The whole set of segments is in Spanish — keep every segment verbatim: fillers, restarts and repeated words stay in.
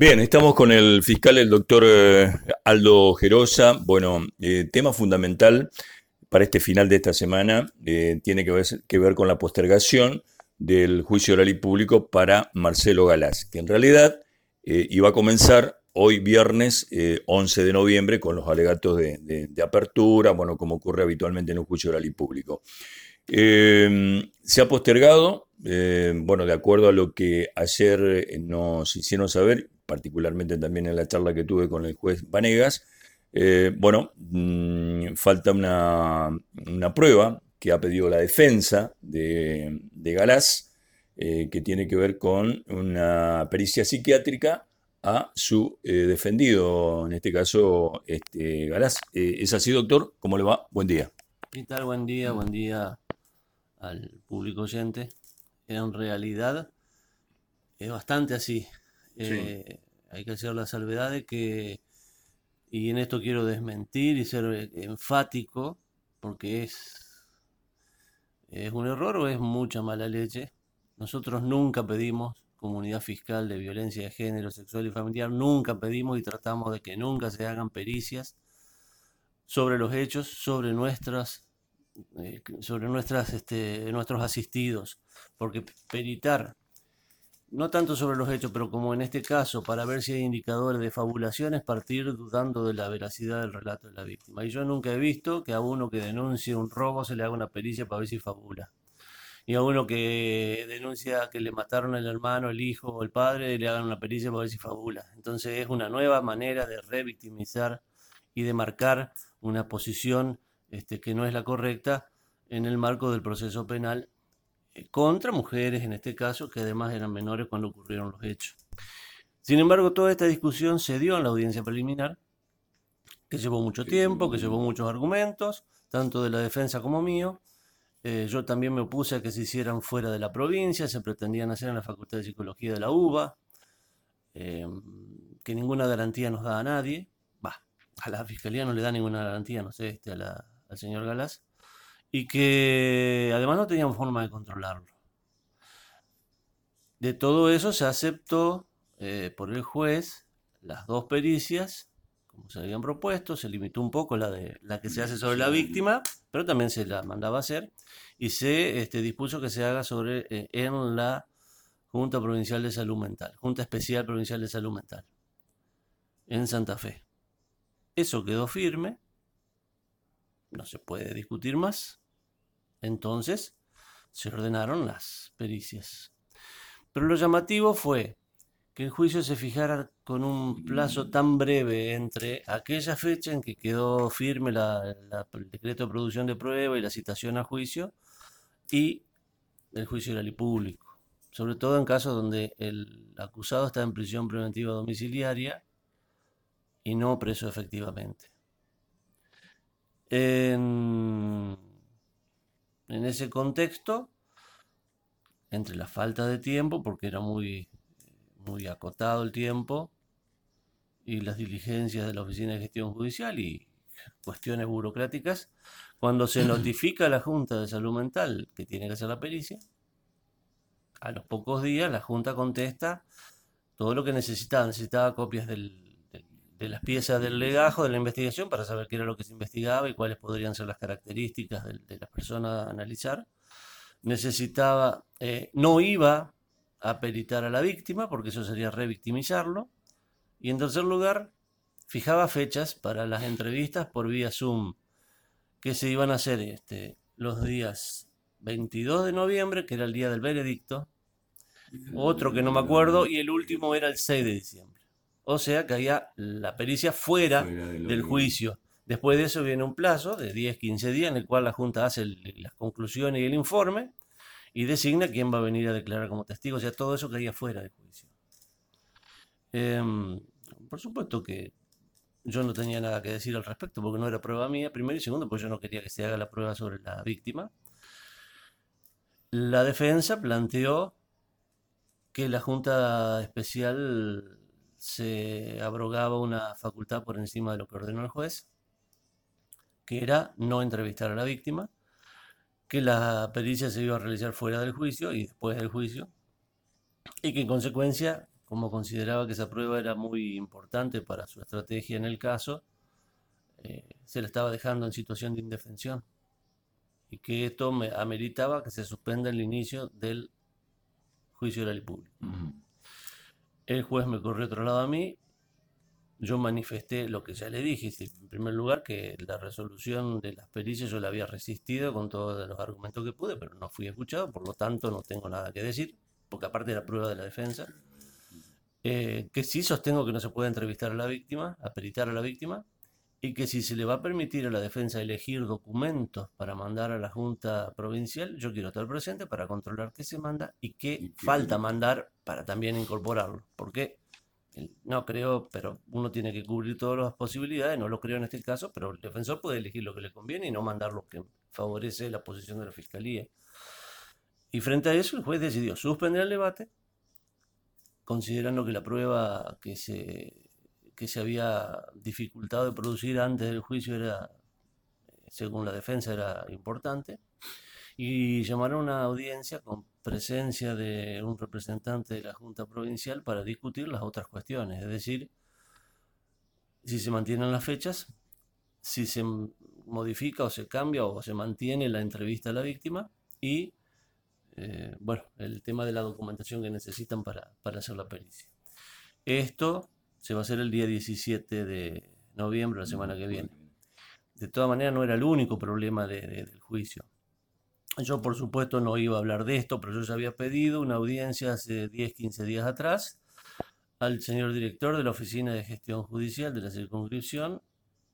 Bien, estamos con el fiscal, el doctor eh, Aldo Gerosa. Bueno, eh, tema fundamental para este final de esta semana eh, tiene que ver, que ver con la postergación del juicio oral y público para Marcelo Galás, que en realidad eh, iba a comenzar hoy viernes eh, once de noviembre con los alegatos de, de, de apertura, bueno, como ocurre habitualmente en un juicio oral y público. Eh, se ha postergado, eh, bueno, de acuerdo a lo que ayer eh, nos hicieron saber, particularmente también en la charla que tuve con el juez Vanegas. Eh, bueno, mmm, falta una, una, prueba que ha pedido la defensa de, de Galás, eh, que tiene que ver con una pericia psiquiátrica a su eh, defendido, en este caso este, Galás. Eh, ¿Es así, doctor? ¿Cómo le va? Buen día. ¿Qué tal? Buen día, buen día al público oyente. En realidad es bastante así. Sí. Eh, hay que hacer la salvedad de que, y en esto quiero desmentir y ser eh, enfático, porque es, es un error o es mucha mala leche. Nosotros nunca pedimos comunidad fiscal de violencia de género, sexual y familiar, nunca pedimos y tratamos de que nunca se hagan pericias sobre los hechos, sobre nuestras eh, sobre nuestras, este, nuestros asistidos, porque peritar, no tanto sobre los hechos, pero como en este caso, para ver si hay indicadores de fabulación, es partir dudando de la veracidad del relato de la víctima. Y yo nunca he visto que a uno que denuncie un robo se le haga una pericia para ver si fabula. Y a uno que denuncia que le mataron al hermano, el hijo o el padre, le hagan una pericia para ver si fabula. Entonces es una nueva manera de revictimizar y de marcar una posición este, que no es la correcta en el marco del proceso penal eh, contra mujeres, en este caso, que además eran menores cuando ocurrieron los hechos. Sin embargo, toda esta discusión se dio en la audiencia preliminar, que llevó mucho tiempo, que llevó muchos argumentos, tanto de la defensa como mío. Eh, yo también me opuse a que se hicieran fuera de la provincia, se pretendían hacer en la Facultad de Psicología de la UBA, eh, que ninguna garantía nos da a nadie. Va, a la Fiscalía no le da ninguna garantía, no sé, este, a la, al señor Galás. Y que además no tenían forma de controlarlo. De todo eso se aceptó eh, por el juez las dos pericias, como se habían propuesto, se limitó un poco la, de, la que se hace sobre la víctima, pero también se la mandaba a hacer, y se este, dispuso que se haga sobre eh, en la Junta Provincial de Salud Mental, Junta Especial Provincial de Salud Mental, en Santa Fe. Eso quedó firme, no se puede discutir más, entonces se ordenaron las pericias. Pero lo llamativo fue que el juicio se fijara con un plazo tan breve entre aquella fecha en que quedó firme la, la, el decreto de producción de prueba y la citación a juicio y el juicio oral y público, sobre todo en casos donde el acusado está en prisión preventiva domiciliaria y no preso efectivamente. En, en ese contexto, entre la falta de tiempo, porque era muy, muy acotado el tiempo, y las diligencias de la Oficina de Gestión Judicial y cuestiones burocráticas, cuando se notifica a la Junta de Salud Mental que tiene que hacer la pericia, a los pocos días la Junta contesta todo lo que necesitaba. Necesitaba copias del, del, de las piezas del legajo de la investigación para saber qué era lo que se investigaba y cuáles podrían ser las características de, de la persona a analizar. Necesitaba, eh, no iba a peritar a la víctima porque eso sería revictimizarlo. Y en tercer lugar, fijaba fechas para las entrevistas por vía Zoom, que se iban a hacer este, los días veintidós de noviembre, que era el día del veredicto, otro que no me acuerdo, y el último era el seis de diciembre. O sea que había la pericia fuera, fuera de del juicio. Después de eso viene un plazo de diez, quince días en el cual la Junta hace el, las conclusiones y el informe y designa quién va a venir a declarar como testigo. O sea, todo eso caía fuera del juicio. Eh, por supuesto que yo no tenía nada que decir al respecto porque no era prueba mía, primero y segundo, pues yo no quería que se haga la prueba sobre la víctima. La defensa planteó que la Junta Especial se abrogaba una facultad por encima de lo que ordenó el juez, que era no entrevistar a la víctima, que la pericia se iba a realizar fuera del juicio y después del juicio, y que en consecuencia, como consideraba que esa prueba era muy importante para su estrategia en el caso, eh, se la estaba dejando en situación de indefensión y que esto me ameritaba que se suspenda el inicio del juicio oral y público. Uh-huh. El juez me corrió otro lado a mí. Yo manifesté lo que ya le dije, en primer lugar, que la resolución de las pericias yo la había resistido con todos los argumentos que pude, pero no fui escuchado, por lo tanto no tengo nada que decir, porque aparte de la prueba de la defensa, eh, que sí sostengo que no se puede entrevistar a la víctima, a peritar a la víctima, y que si se le va a permitir a la defensa elegir documentos para mandar a la Junta Provincial, yo quiero estar presente para controlar qué se manda y qué, ¿Y qué falta es? mandar para también incorporarlo. Porque no creo, pero uno tiene que cubrir todas las posibilidades, no lo creo en este caso, pero el defensor puede elegir lo que le conviene y no mandar lo que favorece la posición de la Fiscalía. Y frente a eso el juez decidió suspender el debate, considerando que la prueba que se... que se había dificultado de producir antes del juicio era, según la defensa, era importante, y llamaron a una audiencia con presencia de un representante de la Junta Provincial para discutir las otras cuestiones, es decir, si se mantienen las fechas, si se modifica o se cambia o se mantiene la entrevista a la víctima y, eh, bueno, el tema de la documentación que necesitan para, para hacer la pericia. Esto se va a hacer el día diecisiete de noviembre, la semana que viene. De todas maneras, no era el único problema de, de, del juicio. Yo, por supuesto, no iba a hablar de esto, pero yo ya había pedido una audiencia hace diez, quince días atrás al señor director de la Oficina de Gestión Judicial de la circunscripción,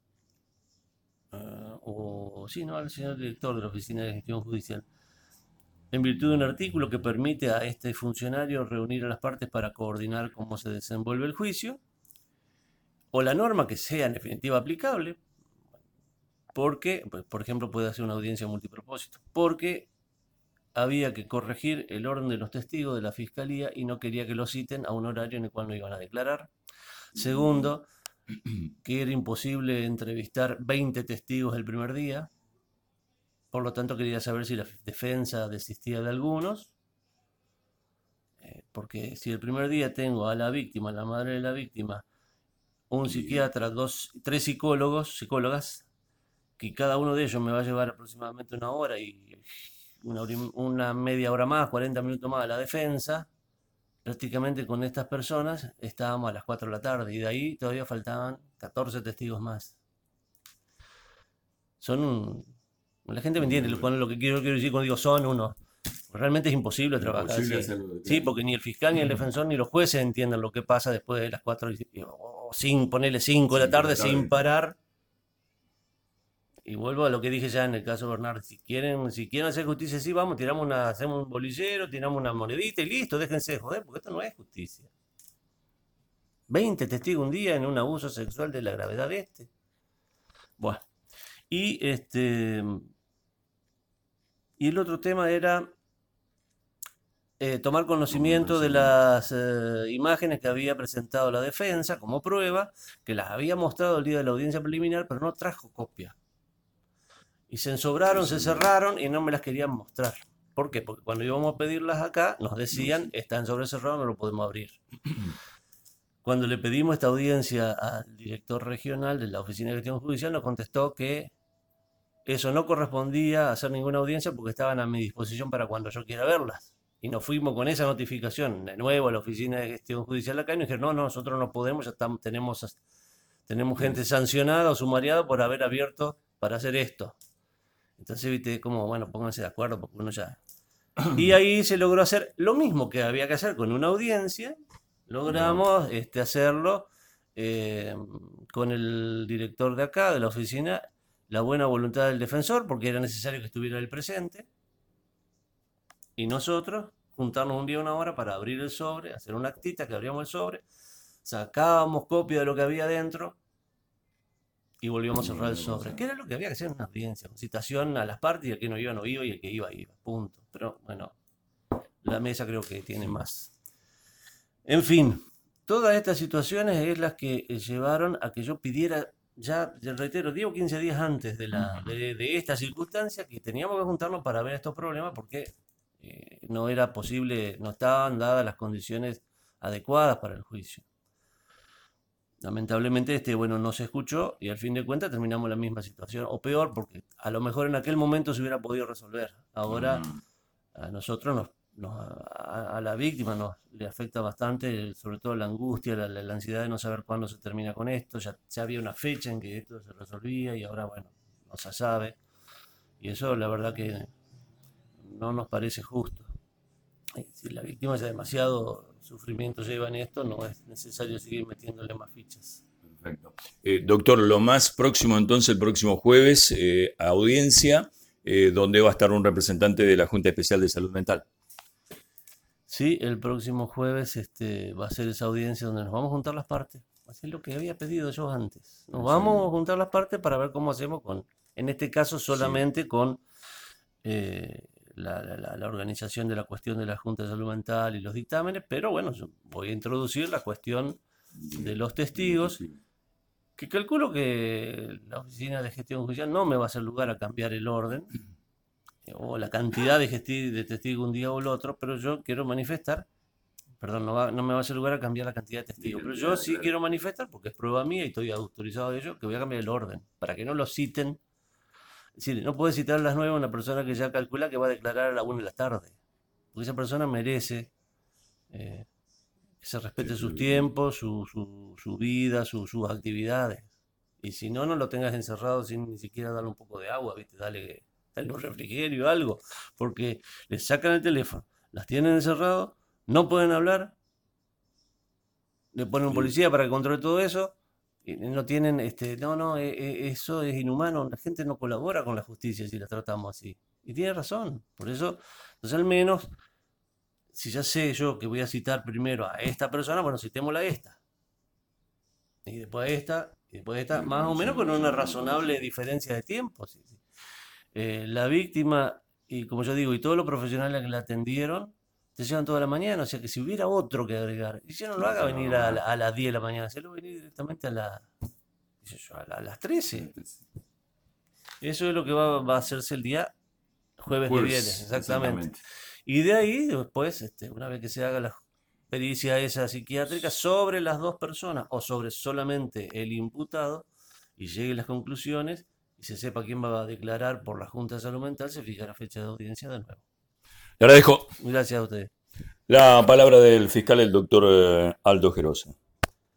uh, o sí, no, al señor director de la Oficina de Gestión Judicial, en virtud de un artículo que permite a este funcionario reunir a las partes para coordinar cómo se desenvuelve el juicio, o la norma que sea en definitiva aplicable, porque, por ejemplo, puede hacer una audiencia multipropósito, porque había que corregir el orden de los testigos de la Fiscalía y no quería que lo citen a un horario en el cual no iban a declarar. Segundo, que era imposible entrevistar veinte testigos el primer día, por lo tanto quería saber si la defensa desistía de algunos, eh, porque si el primer día tengo a la víctima, a la madre de la víctima, un psiquiatra, dos, tres psicólogos, psicólogas, que cada uno de ellos me va a llevar aproximadamente una hora y una, hora, una media hora más, cuarenta minutos más a la defensa, prácticamente con estas personas estábamos a las cuatro de la tarde y de ahí todavía faltaban catorce testigos más. Son un... La gente me entiende lo, lo que quiero, quiero decir cuando digo son uno. Realmente es imposible trabajar imposible así. Hacerlo, sí, porque ni el fiscal, ni el defensor, ni los jueces entienden lo que pasa después de las cuatro o sin ponerle cinco de la tarde sin parar. Y vuelvo a lo que dije ya en el caso de Bernard. Si quieren, si quieren hacer justicia, sí, vamos, tiramos una, hacemos un bolillero, tiramos una monedita y listo, déjense de joder, porque esto no es justicia. veinte testigos un día en un abuso sexual de la gravedad de este. Bueno, y este... Y el otro tema era eh, tomar conocimiento de las eh, imágenes que había presentado la defensa como prueba, que las había mostrado el día de la audiencia preliminar, pero no trajo copia. Y se ensobraron, se cerraron y no me las querían mostrar. ¿Por qué? Porque cuando íbamos a pedirlas acá, nos decían, están sobrecerrados, no lo podemos abrir. Cuando le pedimos esta audiencia al director regional de la Oficina de Gestión Judicial, nos contestó que eso no correspondía a hacer ninguna audiencia porque estaban a mi disposición para cuando yo quiera verlas. Y nos fuimos con esa notificación de nuevo a la Oficina de Gestión Judicial acá y nos dijeron, no, no, nosotros no podemos, ya estamos, tenemos, tenemos gente sancionada o sumariada por haber abierto para hacer esto. Entonces, viste, como, bueno, pónganse de acuerdo porque uno ya... Y ahí se logró hacer lo mismo que había que hacer con una audiencia, logramos este, hacerlo eh, con el director de acá, de la oficina, la buena voluntad del defensor, porque era necesario que estuviera el presente, y nosotros juntarnos un día, una hora para abrir el sobre, hacer una actita que abríamos el sobre, sacábamos copia de lo que había dentro y volvíamos a cerrar el sobre, que era lo que había que hacer en una audiencia, con citación a las partes, y el que no iba no iba y el que iba iba, punto. Pero bueno, la mesa creo que tiene más. En fin, todas estas situaciones es las que llevaron a que yo pidiera, ya, ya reitero, diez o quince días antes de, la, de, de esta circunstancia, que teníamos que juntarnos para ver estos problemas porque eh, no era posible, no estaban dadas las condiciones adecuadas para el juicio. Lamentablemente, este, bueno, no se escuchó y al fin de cuentas terminamos en la misma situación, o peor, porque a lo mejor en aquel momento se hubiera podido resolver. Ahora Mm. a nosotros, nos, nos- a, a la víctima nos le afecta bastante, sobre todo la angustia, la, la- la ansiedad de no saber cuándo se termina con esto. Ya, ya había una fecha en que esto se resolvía y ahora, bueno, no se sabe. Y eso la verdad que no nos parece justo. Eh, Si la víctima ya demasiado sufrimiento lleva en esto, no es necesario seguir metiéndole más fichas. Perfecto. Eh, doctor, lo más próximo entonces, el próximo jueves, eh, audiencia, eh, donde va a estar un representante de la Junta Especial de Salud Mental. Sí, el próximo jueves este, va a ser esa audiencia donde nos vamos a juntar las partes. Así es lo que había pedido yo antes. Nos vamos a juntar las partes para ver cómo hacemos con, en este caso solamente con eh, la, la- la- la organización de la cuestión de la Junta de Salud Mental y los dictámenes, pero bueno, yo voy a introducir la cuestión de los testigos, que calculo que la Oficina de Gestión Judicial no me va a hacer lugar a cambiar el orden eh, o la cantidad de, gesti- de testigos un día o el otro, pero yo quiero manifestar, perdón, no, va- no me va a hacer lugar a cambiar la cantidad de testigos, pero yo sí quiero manifestar, porque es prueba mía y estoy autorizado de ello, que voy a cambiar el orden, para que no lo citen. Es decir, no puede citar a las nueve a una persona que ya calcula que va a declarar a la una de la tarde, porque esa persona merece eh, que se respete sus tiempos, su, su, su vida, su- sus actividades. Y si no, no lo tengas encerrado sin ni siquiera darle un poco de agua, ¿viste? Dale, dale un refrigerio, algo, porque les sacan el teléfono, las tienen encerrado, no pueden hablar, le ponen un policía para que controle todo eso, y no tienen, este, no, no, e- e- eso es inhumano, la gente no colabora con la justicia si la tratamos así. Y tiene razón, por eso, entonces al menos, si ya sé yo que voy a citar primero a esta persona, bueno, citémosla a esta, y después a esta, y después a esta, más o menos con una razonable diferencia de tiempo. Sí, sí. Eh, la víctima, y como yo digo, y todos los profesionales que la atendieron, te llevan toda la mañana, o sea que si hubiera otro que agregar, y ya no lo haga venir a, la- a las diez de la mañana, se lo venir directamente a, la, qué sé yo, a, la- a las trece. Eso es lo que va, va a hacerse el día jueves de viernes, exactamente. Y de ahí, después, este, una vez que se haga la pericia esa psiquiátrica sobre las dos personas o sobre solamente el imputado y lleguen las conclusiones y se sepa quién va a declarar por la Junta de Salud Mental, se fija la fecha de audiencia de nuevo. Le agradezco Gracias a ustedes. la palabra del fiscal, el doctor eh, Aldo Gerosa.